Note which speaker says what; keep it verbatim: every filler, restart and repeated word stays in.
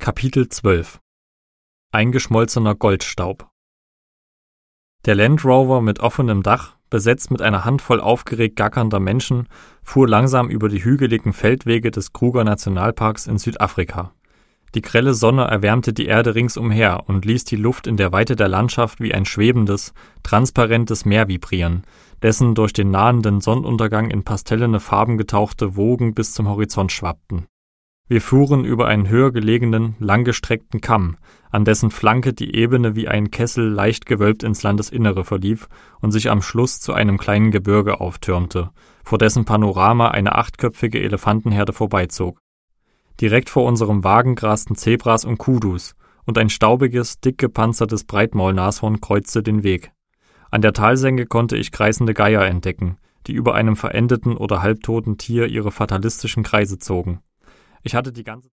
Speaker 1: Kapitel zwölf Eingeschmolzener Goldstaub. Der Land Rover mit offenem Dach, besetzt mit einer Handvoll aufgeregt gackernder Menschen, fuhr langsam über die hügeligen Feldwege des Kruger-Nationalparks in Südafrika. Die grelle Sonne erwärmte die Erde ringsumher und ließ die Luft in der Weite der Landschaft wie ein schwebendes, transparentes Meer vibrieren, dessen durch den nahenden Sonnenuntergang in pastellene Farben getauchte Wogen bis zum Horizont schwappten. Wir fuhren über einen höher gelegenen, langgestreckten Kamm, an dessen Flanke die Ebene wie ein Kessel leicht gewölbt ins Landesinnere verlief und sich am Schluss zu einem kleinen Gebirge auftürmte, vor dessen Panorama eine achtköpfige Elefantenherde vorbeizog. Direkt vor unserem Wagen grasten Zebras und Kudus, und ein staubiges, dick gepanzertes Breitmaulnashorn kreuzte den Weg. An der Talsenke konnte ich kreisende Geier entdecken, die über einem verendeten oder halbtoten Tier ihre fatalistischen Kreise zogen. Ich hatte die ganze